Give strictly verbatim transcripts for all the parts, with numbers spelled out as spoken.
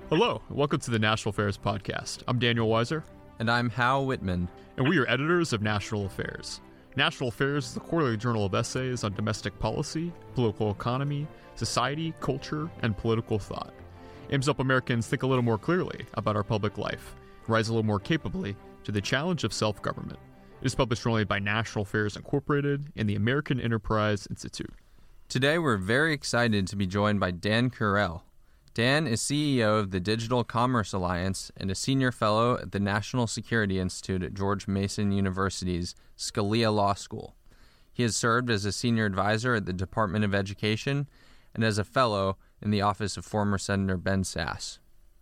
Hello, and welcome to the National Affairs Podcast. I'm Daniel Weiser. And I'm Hal Whitman. And we are editors of National Affairs. National Affairs is the quarterly journal of essays on domestic policy, political economy, society, culture, and political thought. It aims to help Americans think a little more clearly about our public life, and rise a little more capably to the challenge of self-government. It is published only by National Affairs Incorporated and the American Enterprise Institute. Today we're very excited to be joined by Dan Kurell. Dan is C E O of the Digital Commerce Alliance and a senior fellow at the National Security Institute at George Mason University's Scalia Law School. He has served as a senior advisor at the Department of Education and as a fellow in the office of former Senator Ben Sasse.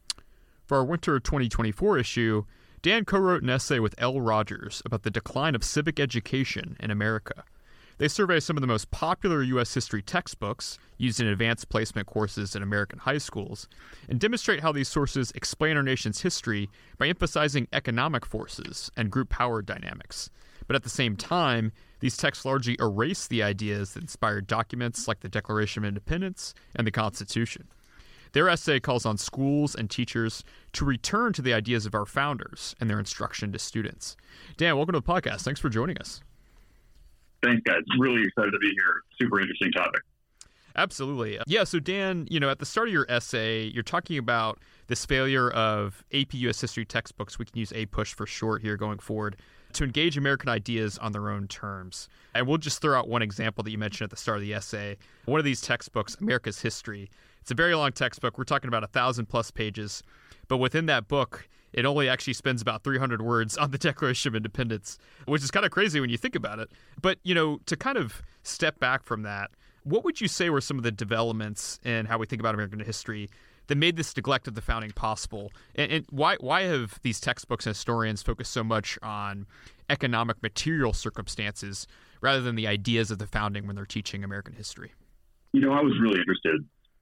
For our winter twenty twenty-four issue, Dan co-wrote an essay with Elle Rogers about the decline of civic education in America. They survey some of the most popular U S history textbooks used in advanced placement courses in American high schools and demonstrate how these sources explain our nation's history by emphasizing economic forces and group power dynamics. But at the same time, these texts largely erase the ideas that inspired documents like the Declaration of Independence and the Constitution. Their essay calls on schools and teachers to return to the ideas of our founders and their instruction to students. Dan, welcome to the podcast. Thanks for joining us. Thanks, guys. Really excited to be here. Super interesting topic. Absolutely. Yeah, so Dan, you know, at the start of your essay, you're talking about this failure of A P U S history textbooks, we can use APUSH for short here going forward, to engage American ideas on their own terms. And we'll just throw out one example that you mentioned at the start of the essay. One of these textbooks, America's History. It's a very long textbook. We're talking about a thousand plus pages. But within that book, it only actually spends about three hundred words on the Declaration of Independence, which is kind of crazy when you think about it. But, you know, to kind of step back from that, what would you say were some of the developments in how we think about American history that made this neglect of the founding possible? And, and why why have these textbooks and historians focused so much on economic material circumstances rather than the ideas of the founding when they're teaching American history? You know, I was really interested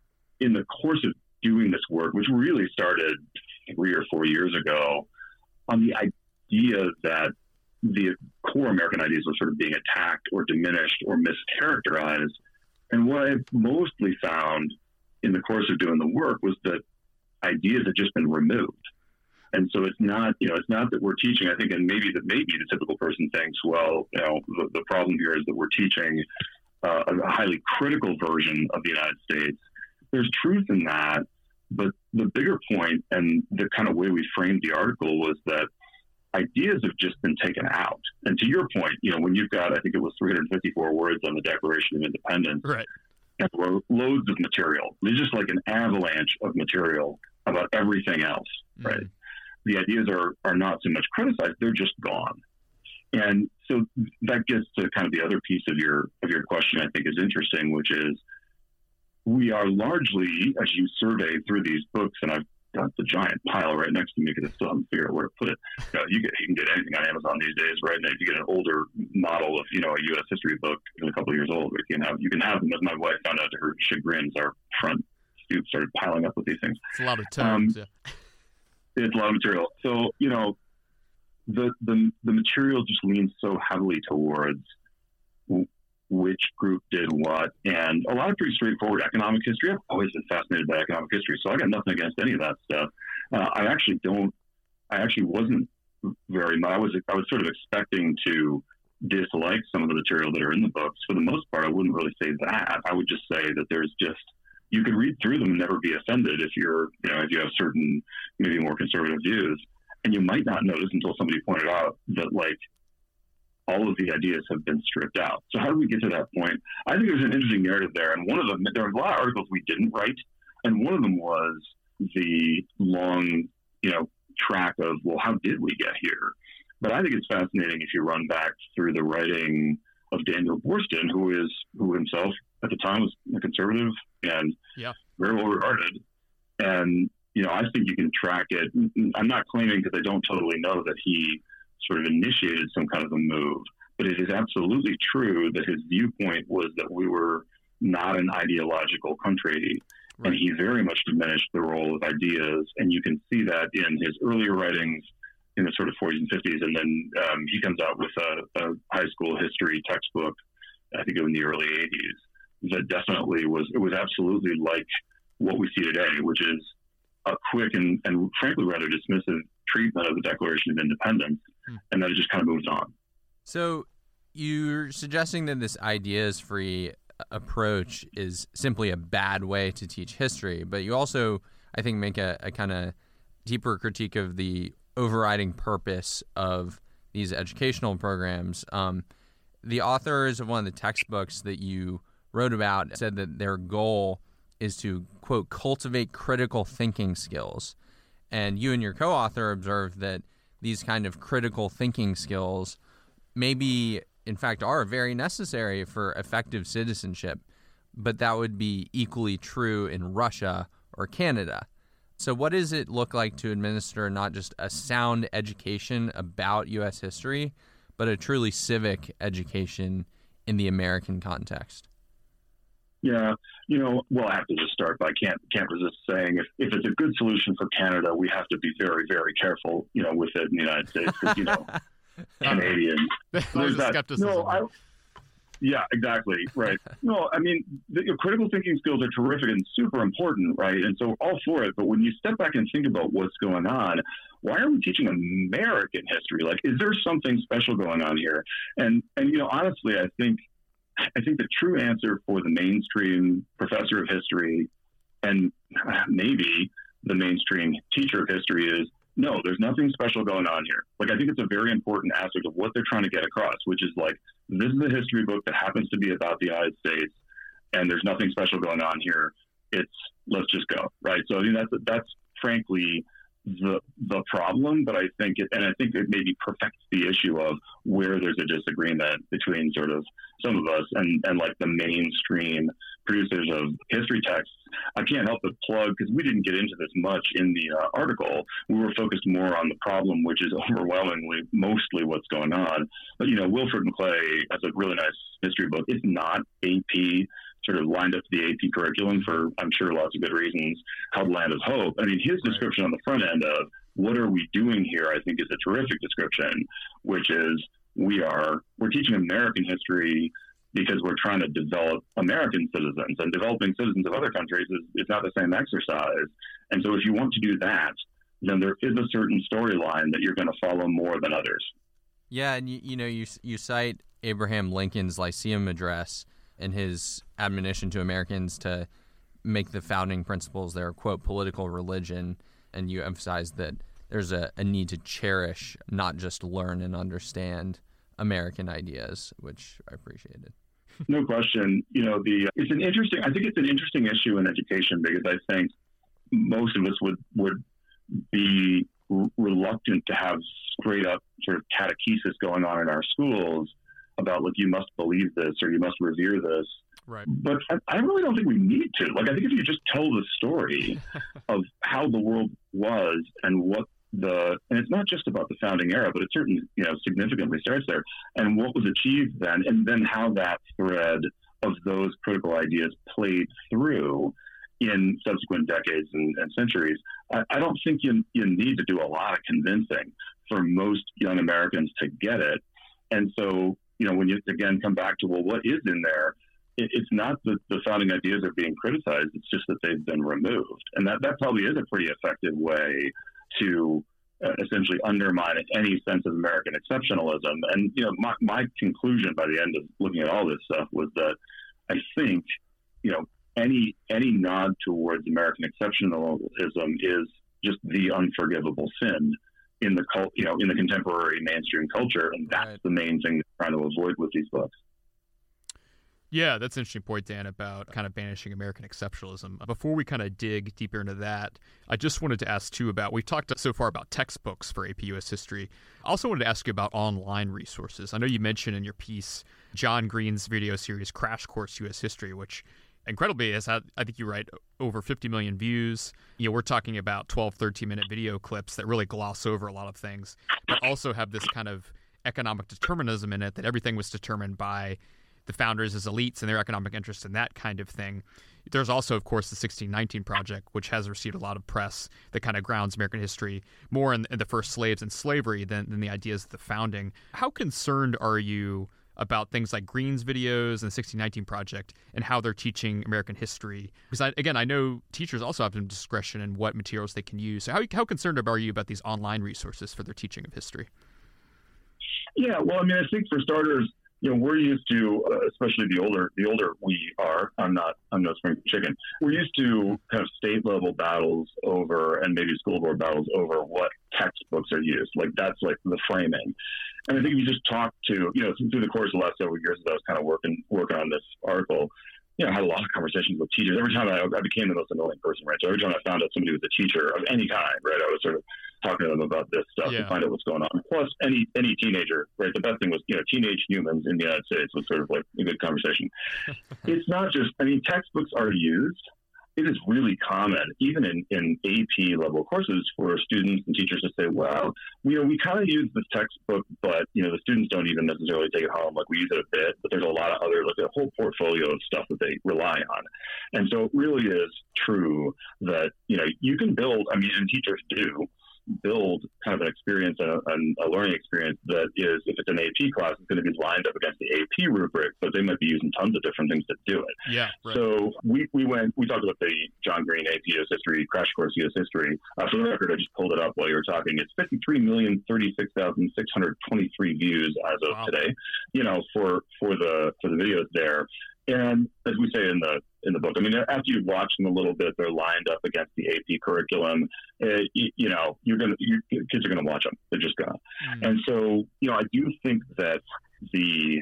in the course of doing this work, which really started three or four years ago, on the idea that the core American ideas were sort of being attacked or diminished or mischaracterized. And what I've mostly found in the course of doing the work was that ideas have just been removed. And so it's not, you know, it's not that we're teaching, I think, and maybe that maybe the typical person thinks, well, you know, the, the problem here is that we're teaching uh, a highly critical version of the United States. There's truth in that, but the bigger point and the kind of way we framed the article was that ideas have just been taken out. And to your point, you know, when you've got, I think it was three hundred fifty-four words on the Declaration of Independence, right, and loads of material. There's just like an avalanche of material about everything else, mm-hmm. right? The ideas are, are not so much criticized, they're just gone. And so that gets to kind of the other piece of your of your question I think is interesting, which is we are largely, as you survey through these books, and I've got the giant pile right next to me because I still haven't figured out where to put it. You know, you, get, you can get anything on Amazon these days, right? And if you get an older model of, you know, a U S history book, a couple of years old, you can have you can have them. As my wife found out to her chagrin, our front stoop started piling up with these things. It's a lot of terms. Um, yeah. It's a lot of material. So, you know, the the the material just leans so heavily towards which group did what, and a lot of pretty straightforward economic history. I've always been fascinated by economic history, so I got nothing against any of that stuff. Uh, I actually don't. I actually wasn't very much. I was I was sort of expecting to dislike some of the material that are in the books. For the most part, I wouldn't really say that. I would just say that there's just you could read through them and never be offended if you're you know if you have certain maybe more conservative views, and you might not notice until somebody pointed out that like. All of the ideas have been stripped out. So how do we get to that point? I think there's an interesting narrative there. And one of them, there were a lot of articles we didn't write. And one of them was the long, you know, track of, well, how did we get here? But I think it's fascinating if you run back through the writing of Daniel Boorstin, who is, who himself at the time was a conservative and yeah. very well regarded. And, you know, I think you can track it. I'm not claiming because I don't totally know that he sort of initiated some kind of a move. But it is absolutely true that his viewpoint was that we were not an ideological country. Right. And he very much diminished the role of ideas. And you can see that in his earlier writings in the sort of forties and fifties. And then um, he comes out with a, a high school history textbook, I think in the early eighties, that definitely was, it was absolutely like what we see today, which is a quick and, and frankly rather dismissive treatment of the Declaration of Independence, hmm. and then it just kind of moves on. So you're suggesting that this ideas-free approach is simply a bad way to teach history, but you also, I think, make a, a kind of deeper critique of the overriding purpose of these educational programs. Um, the authors of one of the textbooks that you wrote about said that their goal is to, quote, cultivate critical thinking skills. And you and your co-author observed that these kind of critical thinking skills maybe, in fact, are very necessary for effective citizenship, but that would be equally true in Russia or Canada. So what does it look like to administer not just a sound education about U S history, but a truly civic education in the American context? Yeah, you know, well, I have to just start by can't can't resist saying if, if it's a good solution for Canada, we have to be very, very careful, you know, with it in the United States, because, you know, Canadians. There's that skepticism. No, I, yeah, exactly, right. No, I mean, the, you know, critical thinking skills are terrific and super important, right? And so all for it. But when you step back and think about what's going on, why are we teaching American history? Like, is there something special going on here? And and you know, honestly, I think. I think the true answer for the mainstream professor of history and maybe the mainstream teacher of history is no, there's nothing special going on here. Like, I think it's a very important aspect of what they're trying to get across, which is like, this is a history book that happens to be about the United States, and there's nothing special going on here. It's, let's just go, right? So I mean, that's, that's frankly the the problem, but I think it, and I think it maybe perfects the issue of where there's a disagreement between sort of some of us and, and like the mainstream producers of history texts. I can't help but plug, because we didn't get into this much in the uh, article. We were focused more on the problem, which is overwhelmingly mostly what's going on. But, you know, Wilfred McClay has a really nice history book. It's not A P sort of lined up to the A P curriculum for, I'm sure, lots of good reasons, called Land of Hope. I mean, his description on the front end of what are we doing here, I think, is a terrific description, which is we are, we're teaching American history because we're trying to develop American citizens, and developing citizens of other countries is, is not the same exercise. And so if you want to do that, then there is a certain storyline that you're going to follow more than others. Yeah, and you, you know, you you cite Abraham Lincoln's Lyceum Address and his admonition to Americans to make the founding principles their, quote, political religion, and you emphasize that there's a, a need to cherish, not just learn and understand American ideas, which I appreciated. No question. You know, the it's an interesting, I think it's an interesting issue in education, because I think most of us would, would be r- reluctant to have straight up sort of catechesis going on in our schools about, like, you must believe this or you must revere this. Right. But I, I really don't think we need to. Like, I think if you just tell the story of how the world was and what the, and it's not just about the founding era, but it certainly, you know, significantly starts there, and what was achieved then, and then how that thread of those critical ideas played through in subsequent decades and, and centuries. I, I don't think you, you need to do a lot of convincing for most young Americans to get it. And so, you know, when you, again, come back to, well, what is in there? It, it's not that the founding ideas are being criticized. It's just that they've been removed. And that, that probably is a pretty effective way to uh, essentially undermine any sense of American exceptionalism. And, you know, my, my conclusion by the end of looking at all this stuff was that I think, you know, any any nod towards American exceptionalism is just the unforgivable sin in the cult, you know, in the contemporary mainstream culture, and that's right. The main thing they're trying to avoid with these books. Yeah, that's an interesting point, Dan, about kind of banishing American exceptionalism. Before we kind of dig deeper into that, I just wanted to ask, too, about, we've talked so far about textbooks for A P U S history. I also wanted to ask you about online resources. I know you mentioned in your piece John Green's video series, Crash Course U S History, which incredibly has had, I think you write, over fifty million views. You know, we're talking about twelve, thirteen-minute video clips that really gloss over a lot of things, but also have this kind of economic determinism in it, that everything was determined by the founders as elites and their economic interests and that kind of thing. There's also, of course, the sixteen nineteen Project, which has received a lot of press that kind of grounds American history more in, in the first slaves and slavery than, than the ideas of the founding. How concerned are you about things like Green's videos and the sixteen nineteen Project and how they're teaching American history. Because, I, again, I know teachers also have some discretion in what materials they can use. So how, how concerned are you about these online resources for their teaching of history? Yeah, well, I mean, I think for starters, you know, we're used to, uh, especially the older the older we are. I'm not. I'm no spring chicken. We're used to kind of state level battles over, and maybe school board battles over what textbooks are used. Like that's like the framing. And I think if you just talk to, you know, through the course of the last several years as I was kind of working working on this article, you know, I had a lot of conversations with teachers. Every time I, I became the most annoying person, right? So every time I found out somebody was a teacher of any kind, right, I was sort of talking to them about this stuff yeah. and find out what's going on. Plus, any any teenager, right? The best thing was, you know, teenage humans in the United States was sort of like a good conversation. It's not just, I mean, textbooks are used. It is really common, even in, in A P level courses, for students and teachers to say, well, you know, we kind of use this textbook, but, you know, the students don't even necessarily take it home. Like, we use it a bit, but there's a lot of other, like a whole portfolio of stuff that they rely on. And so it really is true that, you know, you can build, I mean, and teachers do, build kind of an experience and a, a learning experience that is, if it's an A P class, it's going to be lined up against the A P rubric, but they might be using tons of different things to do it. Yeah. Right. So we, we went, we talked about the John Green A P U S History Crash Course U S History. Uh, for the record, I just pulled it up while you were talking. It's fifty-three million thirty-six thousand six hundred twenty-three views as of wow. today, you know, for, for the, for the videos there. And as we say in the in the book, I mean, after you've watched them a little bit, they're lined up against the A P curriculum. Uh, you, you know, you're gonna, your kids are gonna watch them. They're just gonna. Mm. And so, you know, I do think that the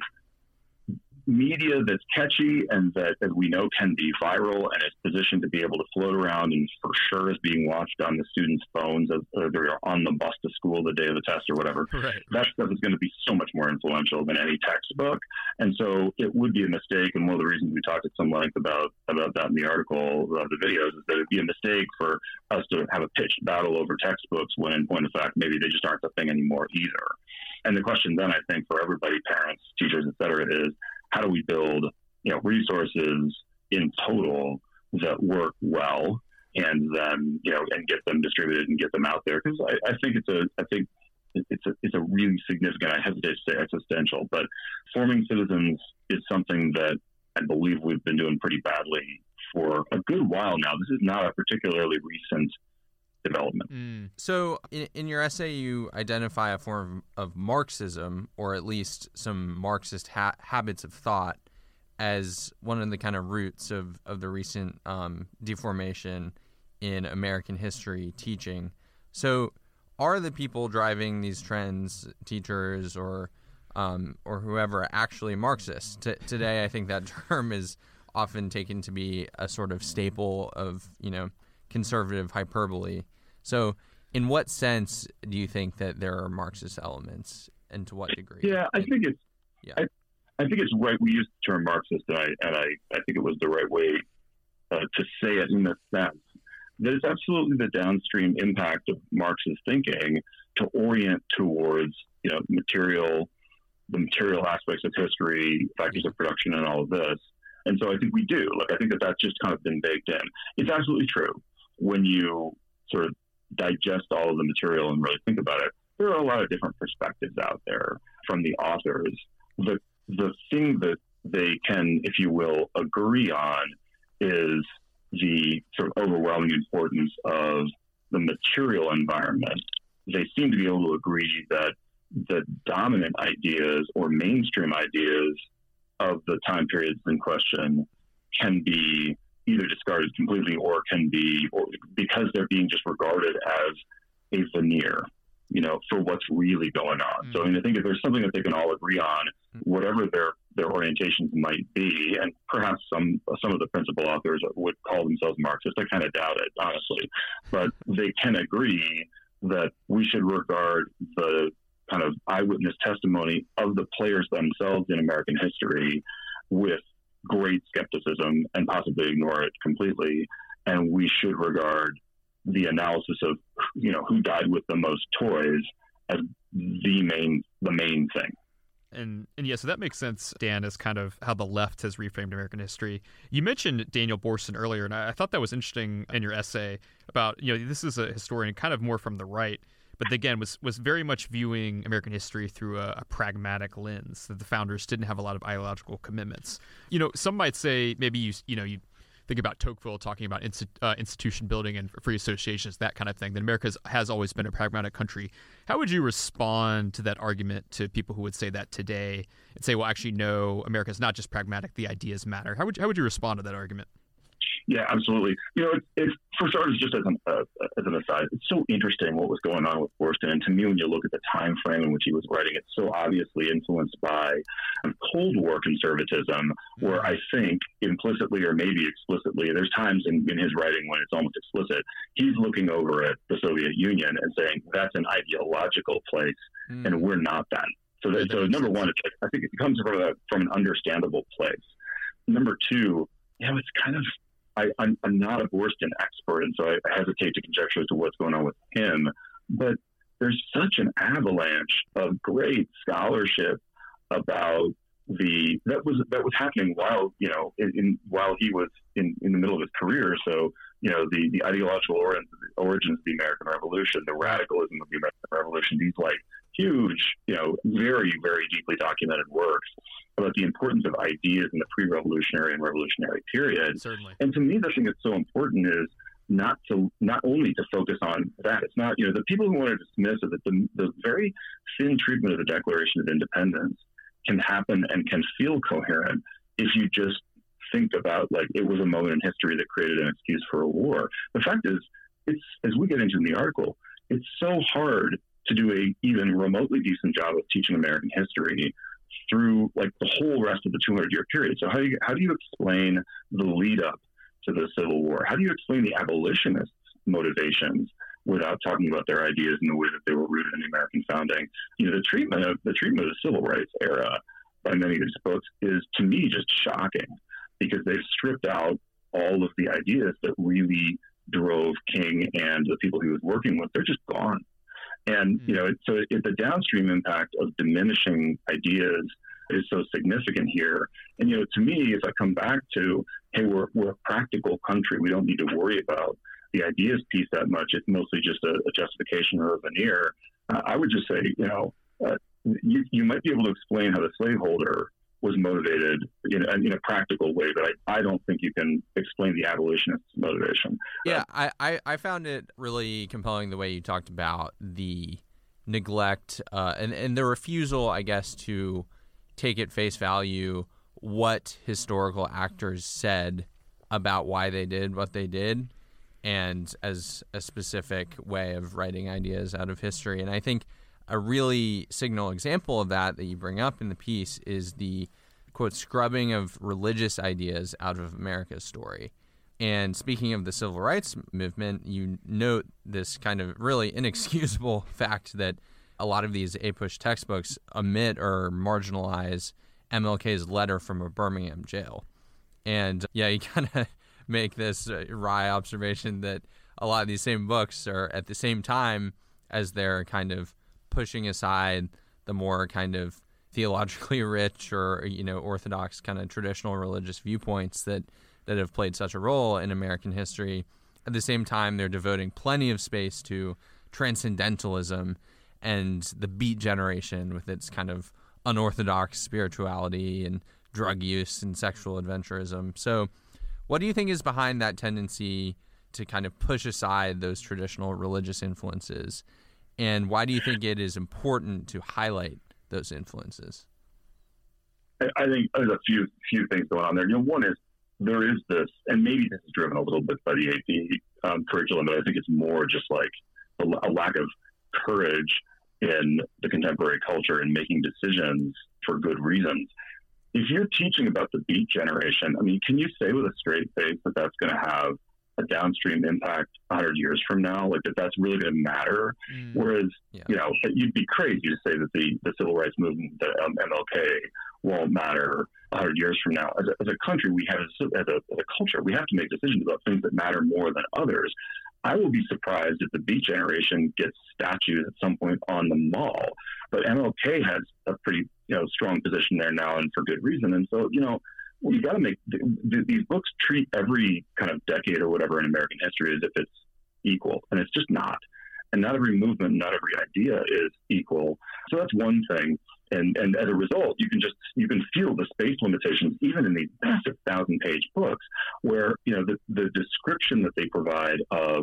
media that's catchy and that, as we know, can be viral and is positioned to be able to float around and for sure is being watched on the students' phones as uh, they're on the bus to school the day of the test or whatever. Right. That stuff is going to be so much more influential than any textbook. And so it would be a mistake. And one of the reasons we talked at some length about, about that in the article of the videos is that it'd be a mistake for us to have a pitched battle over textbooks when, in point of fact, maybe they just aren't the thing anymore either. And the question then, I think, for everybody, parents, teachers, et cetera, is, how do we build, you know, resources in total that work well, and then, you know, and get them distributed and get them out there? Because I, I think it's a, I think it's a, it's a really significant. I hesitate to say existential, but forming citizens is something that I believe we've been doing pretty badly for a good while now. This is not a particularly recent development. Mm. So in, in your essay, you identify a form of Marxism, or at least some Marxist ha- habits of thought, as one of the kind of roots of, of the recent um, deformation in American history teaching. So are the people driving these trends, teachers or um, or whoever, actually Marxist? T- today, I think that term is often taken to be a sort of staple of, you know, conservative hyperbole. So in what sense do you think that there are Marxist elements, and to what degree? Yeah, I think it's yeah. I, I think it's right. We used the term Marxist, and I and I, I think it was the right way uh, to say it in the sense that it's absolutely the downstream impact of Marxist thinking to orient towards, you know, material, the material aspects of history, factors of production, and all of this. And so I think we do. Like, I think that that's just kind of been baked in. It's absolutely true. When you sort of digest all of the material and really think about it, there are a lot of different perspectives out there from the authors. The the thing that they can, if you will, agree on is the sort of overwhelming importance of the material environment. They seem to be able to agree that the dominant ideas or mainstream ideas of the time periods in question can be either discarded completely or can be, or because they're being just regarded as a veneer, you know, for what's really going on. Mm-hmm. So I mean, I think if there's something that they can all agree on, whatever their, their orientations might be, and perhaps some some of the principal authors would call themselves Marxist, I kind of doubt it, honestly, but they can agree that we should regard the kind of eyewitness testimony of the players themselves in American history with great skepticism and possibly ignore it completely. And we should regard the analysis of, you know, who died with the most toys as the main, the main thing. And and yeah, so that makes sense, Dan, as kind of how the left has reframed American history. You mentioned Daniel Borson earlier, and I, I thought that was interesting in your essay about, you know, this is a historian kind of more from the right, but again was was very much viewing American history through a, a pragmatic lens, that the founders didn't have a lot of ideological commitments. You know, some might say maybe you you know you think about Tocqueville talking about insti- uh, institution building and free associations, that kind of thing, that America has always been a pragmatic country. How would you respond to that argument to people who would say that today and say, well, actually, no, America is not just pragmatic, the ideas matter? How would you, how would you respond to that argument? Yeah, absolutely. You know, it's, it's for starters, just as an, uh, as an aside, it's so interesting what was going on with Forreston. And to me, when you look at the time frame in which he was writing, it's so obviously influenced by Cold War conservatism, where I think implicitly or maybe explicitly, there's times in, in his writing when it's almost explicit, he's looking over at the Soviet Union and saying that's an ideological place, mm. and we're not that. So, that, so number one, it's, I think it comes from a, from an understandable place. Number two, you know, it's kind of, I, I'm, I'm not a Forreston expert, and so I hesitate to conjecture as to what's going on with him. But there's such an avalanche of great scholarship about the that was that was happening while you know in, in while he was in, in the middle of his career. So you know the the ideological origins, origins of the American Revolution, the radicalism of the American Revolution. These like huge, you know, very very deeply documented works about the importance of ideas in the pre-revolutionary and revolutionary period. Certainly. And to me, the thing that's so important is not to not only to focus on that. It's not, you know, the people who want to dismiss it, that the, the very thin treatment of the Declaration of Independence can happen and can feel coherent if you just think about, like, it was a moment in history that created an excuse for a war. The fact is, it's, as we get into in the article, it's so hard to do a even remotely decent job of teaching American history through like the whole rest of the two hundred year period. So how do you, how do you explain the lead up to the Civil War? How do you explain the abolitionists' motivations without talking about their ideas in the way that they were rooted in the American founding? You know, the treatment of the treatment of the Civil Rights era by many of these books is, to me, just shocking, because they've stripped out all of the ideas that really drove King and the people he was working with. They're just gone. And, you know, so it, the downstream impact of diminishing ideas is so significant here. And, you know, to me, if I come back to, hey, we're, we're a practical country, we don't need to worry about the ideas piece that much. It's mostly just a, a justification or a veneer. Uh, I would just say, you know, uh, you, you might be able to explain how the slaveholder was motivated in a, in a practical way, but I, I don't think you can explain the abolitionist's motivation. Yeah, I, I, I found it really compelling the way you talked about the neglect uh, and, and the refusal, I guess, to take at face value what historical actors said about why they did what they did, and as a specific way of writing ideas out of history. And I think a really signal example of that that you bring up in the piece is the, quote, scrubbing of religious ideas out of America's story. And speaking of the civil rights movement, you note this kind of really inexcusable fact that a lot of these APUSH textbooks omit or marginalize M L K's letter from a Birmingham jail. And yeah, you kind of make this uh, wry observation that a lot of these same books are at the same time as they're kind of pushing aside the more kind of theologically rich or, you know, orthodox kind of traditional religious viewpoints that, that have played such a role in American history. At the same time, they're devoting plenty of space to transcendentalism and the Beat Generation with its kind of unorthodox spirituality and drug use and sexual adventurism. So what do you think is behind that tendency to kind of push aside those traditional religious influences? And why do you think it is important to highlight those influences? I think there's a few few things going on there. You know, one is there is this, and maybe this is driven a little bit by the A P um, curriculum, but I think it's more just like a, a lack of courage in the contemporary culture in making decisions for good reasons. If you're teaching about the Beat Generation, I mean, can you say with a straight face that that's going to have a downstream impact one hundred years from now, like that that's really going to matter? Mm. Whereas, yeah. you know, you'd be crazy to say that the, the civil rights movement, the um, M L K, won't matter one hundred years from now. As a, as a country, we have, as a, as a culture, we have to make decisions about things that matter more than others. I will be surprised if the Beat Generation gets statues at some point on the mall, but M L K has a pretty, you know, strong position there now, and for good reason. And so, you know, well, you got to make th- th- these books treat every kind of decade or whatever in American history as if it's equal, and it's just not. and not every movement, not every idea is equal. So that's one thing. And and as a result, you can just you can feel the space limitations even in these massive thousand-page books, where you know the the description that they provide of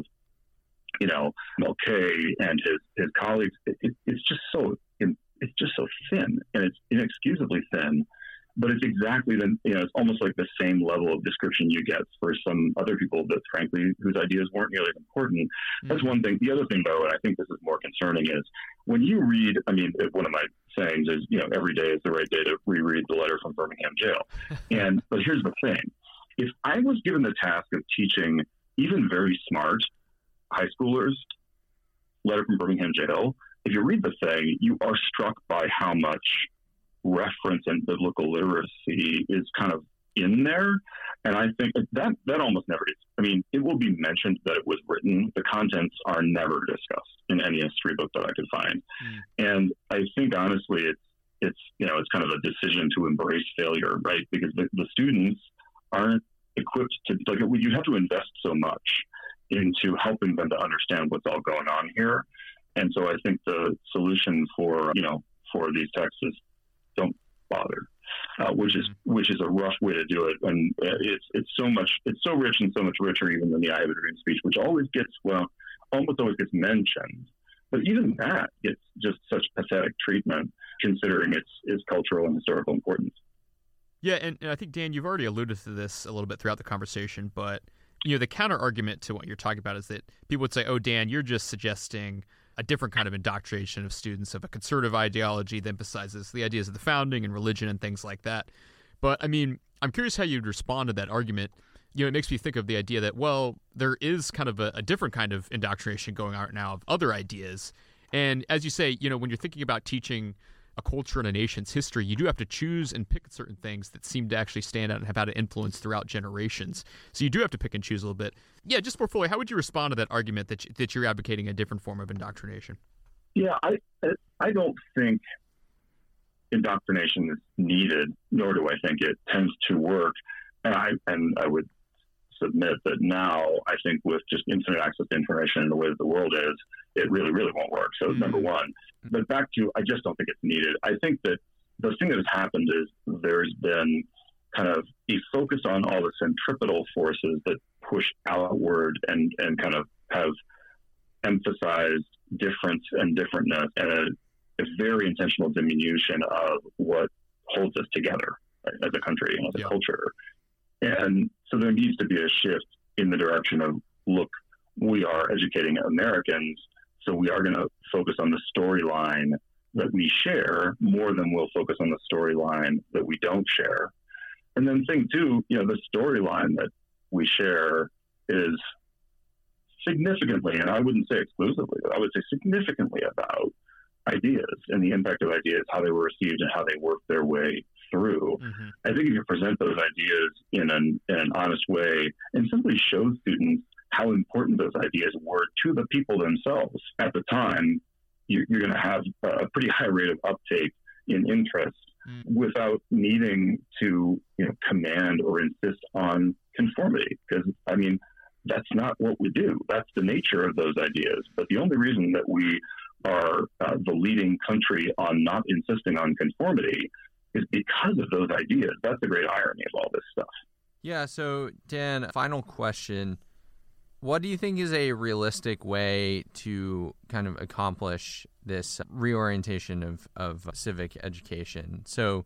you know M L K and his his colleagues, it, it, it's just so it's just so thin, and it's inexcusably thin. But it's exactly the, you know, it's almost like the same level of description you get for some other people that, frankly, whose ideas weren't nearly as important. Mm-hmm. That's one thing. The other thing, though, and I think this is more concerning, is when you read, I mean, one of my sayings is, you know, every day is the right day to reread the letter from Birmingham jail. And, but here's the thing. If I was given the task of teaching even very smart high schoolers letter from Birmingham jail, if you read the thing, you are struck by how much reference and biblical literacy is kind of in there. And I think that that almost never gets, I mean, it will be mentioned that it was written. The contents are never discussed in any history book that I could find. Mm. And I think, honestly, it's, it's, you know, it's kind of a decision to embrace failure, right? Because the, the students aren't equipped to, like, you have to invest so much into helping them to understand what's all going on here. And so I think the solution for, you know, for these texts is don't bother, uh, which is which is a rough way to do it. And it's it's so much, it's so rich and so much richer even than the I Have a Dream speech, which always gets, well, almost always gets mentioned. But even that gets just such pathetic treatment, considering its its cultural and historical importance. Yeah, and, and I think, Dan, you've already alluded to this a little bit throughout the conversation, but you know, the counter argument to what you're talking about is that people would say, oh, Dan, you're just suggesting a different kind of indoctrination of students of a conservative ideology that emphasizes the ideas of the founding and religion and things like that. But, I mean, I'm curious how you'd respond to that argument. You know, it makes me think of the idea that, well, there is kind of a, a different kind of indoctrination going on right now of other ideas. And as you say, you know, when you're thinking about teaching a culture and a nation's history, you do have to choose and pick certain things that seem to actually stand out and have had an influence throughout generations. So you do have to pick and choose a little bit. Yeah, just more fully, how would you respond to that argument that, that you're advocating a different form of indoctrination? Yeah, I I don't think indoctrination is needed, nor do I think it tends to work. And I and I would submit that now, I think with just infinite access to information and the way that the world is, it really, really won't work. So mm-hmm. number one. But back to, I just don't think it's needed. I think that the thing that has happened is there's been kind of a focus on all the centripetal forces that push outward and, and kind of have emphasized difference and differentness, and a, a very intentional diminution of what holds us together, right, as a country and as a yeah. culture. And so there needs to be a shift in the direction of, look, we are educating Americans, so we are going to focus on the storyline that we share more than we'll focus on the storyline that we don't share. And then thing two, you know, the storyline that we share is significantly, and I wouldn't say exclusively, but I would say significantly about ideas and the impact of ideas, how they were received and how they worked their way through. Mm-hmm. I think if you present those ideas in an, in an honest way and simply show students how important those ideas were to the people themselves at the time, you're, you're going to have a pretty high rate of uptake in interest mm. without needing to, you know, command or insist on conformity. Because, I mean, that's not what we do. That's the nature of those ideas. But the only reason that we are uh, the leading country on not insisting on conformity is because of those ideas. That's the great irony of all this stuff. Yeah, so Dan, final question. What do you think is a realistic way to kind of accomplish this reorientation of, of civic education? So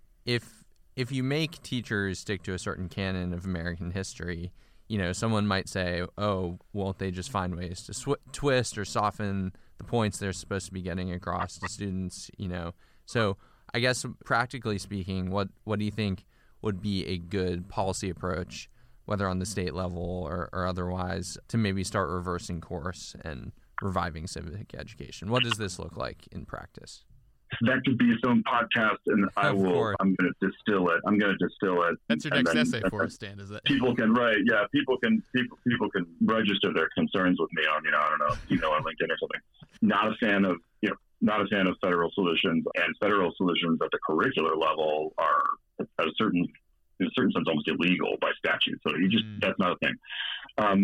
if if you make teachers stick to a certain canon of American history, you know, someone might say, oh, won't they just find ways to sw- twist or soften the points they're supposed to be getting across to students, you know? So I guess practically speaking, what, what do you think would be a good policy approach, whether on the state level or, or otherwise, to maybe start reversing course and reviving civic education? What does this look like in practice? That could be its own podcast, and I of will. Course. I'm going to distill it. I'm going to distill it. That's your next then, essay for us, Dan. Is it? People can write. Yeah, people can. People people can register their concerns with me on, you know, I don't know, you know, on LinkedIn or something. Not a fan of, you know, not a fan of federal solutions, and federal solutions at the curricular level are, at a certain, in a certain sense, almost illegal by statute. So you just mm. that's not a thing. Um,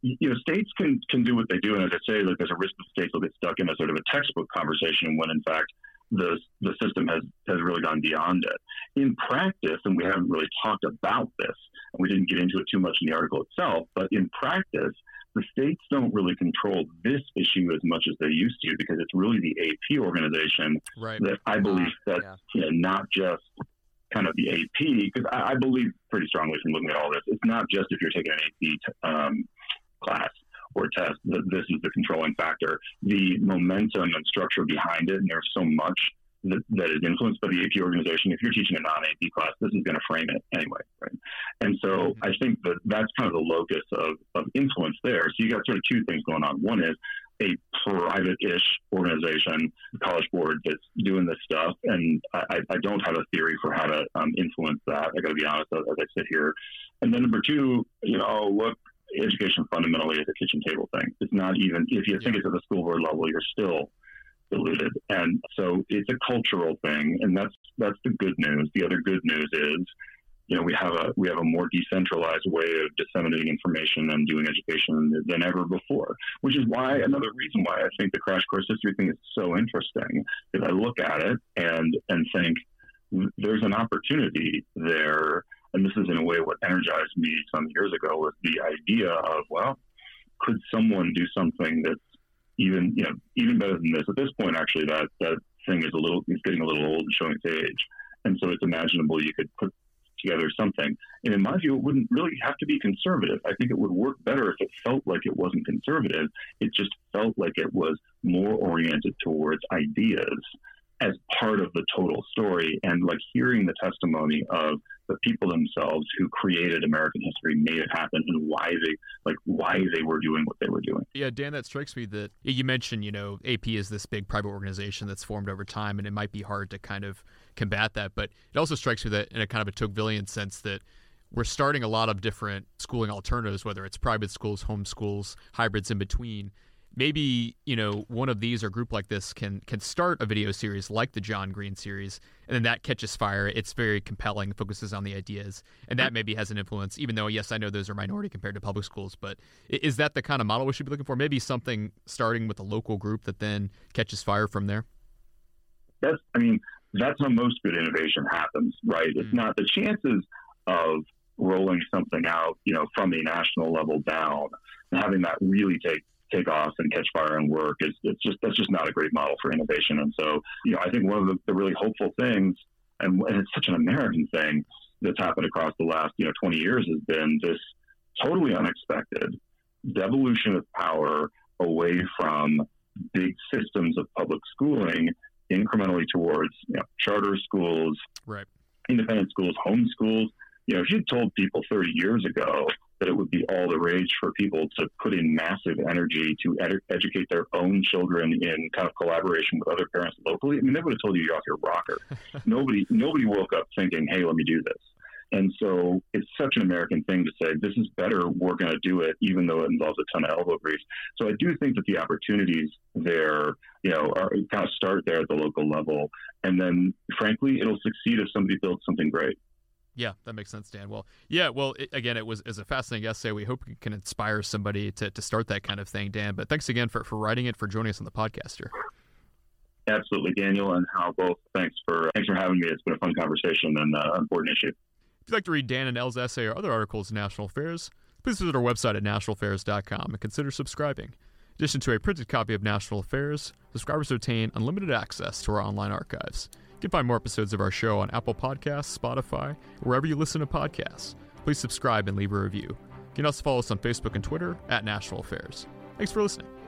you know, states can, can do what they do. And as I say, like, there's a risk that states will get stuck in a sort of a textbook conversation when, in fact, the the system has, has really gone beyond it. In practice, and we haven't really talked about this, and we didn't get into it too much in the article itself, but in practice, the states don't really control this issue as much as they used to, because it's really the A P organization right. that I believe uh, that, yeah. you know, not just kind of the A P, because I, I believe pretty strongly from looking at all this, it's not just if you're taking an A P t- um, class or test that this is the controlling factor. The momentum and structure behind it, and there's so much that, that is influenced by the A P organization. If you're teaching a non-A P class, this is going to frame it anyway, right? And so mm-hmm. I think that that's kind of the locus of, of influence there. So you got sort of two things going on. One is a private-ish organization, College Board, that's doing this stuff, and I, I don't have a theory for how to um, influence that. I got to be honest as, as I sit here. And then number two, you know, look, education fundamentally is a kitchen table thing. It's not even, if you think it's at the school board level, you're still diluted. And so it's a cultural thing, and that's that's the good news. The other good news is, you know, we have a we have a more decentralized way of disseminating information and doing education than ever before, which is why another reason why I think the crash course history thing is so interesting, is I look at it and and think there's an opportunity there. And this is in a way what energized me some years ago, was the idea of, well, could someone do something that's even, you know, even better than this? At this point, actually, that, that thing is a little, it's getting a little old and showing its age. And so it's imaginable you could put together something. And in my view, it wouldn't really have to be conservative. I think it would work better if it felt like it wasn't conservative. It just felt like it was more oriented towards ideas as part of the total story, and like hearing the testimony of the people themselves who created American history, made it happen, and why they like why they were doing what they were doing. Yeah, Dan, that strikes me that you mentioned, you know, A P is this big private organization that's formed over time, and it might be hard to kind of combat that. But it also strikes me that in a kind of a Tocquevillian sense that we're starting a lot of different schooling alternatives, whether it's private schools, home schools, hybrids in between. Maybe, you know, one of these or a group like this can can start a video series like the John Green series, and then that catches fire. It's very compelling, focuses on the ideas, and that maybe has an influence, even though, yes, I know those are minority compared to public schools, but is that the kind of model we should be looking for? Maybe something starting with a local group that then catches fire from there? That's, I mean, that's how most good innovation happens, right? Mm. It's not the chances of rolling something out, you know, from a national level down and having that really take take off and catch fire and work is it's just that's just not a great model for innovation. And so, you know, I think one of the, the really hopeful things, and, and it's such an American thing that's happened across the last, you know, twenty years, has been this totally unexpected devolution of power away from big systems of public schooling incrementally towards, you know, charter schools, right, independent schools, home schools. You know, if you told people thirty years ago that it would be all the rage for people to put in massive energy to ed- educate their own children in kind of collaboration with other parents locally, I mean, they would have told you you're off your rocker. nobody, nobody woke up thinking, hey, let me do this. And so it's such an American thing to say, this is better, we're going to do it, even though it involves a ton of elbow grease. So I do think that the opportunities there, you know, are kind of start there at the local level. And then, frankly, it'll succeed if somebody builds something great. Yeah, that makes sense, Dan. Well, yeah, well, it, again, it was, it was a fascinating essay. We hope we can inspire somebody to, to start that kind of thing, Dan. But thanks again for, for writing it, for joining us on the podcast here. Absolutely, Daniel and Hal both. Thanks for thanks for having me. It's been a fun conversation and an uh, important issue. If you'd like to read Dan and Elle's essay or other articles in National Affairs, please visit our website at national affairs dot com and consider subscribing. In addition to a printed copy of National Affairs, subscribers obtain unlimited access to our online archives. You can find more episodes of our show on Apple Podcasts, Spotify, or wherever you listen to podcasts. Please subscribe and leave a review. You can also follow us on Facebook and Twitter at National Affairs. Thanks for listening.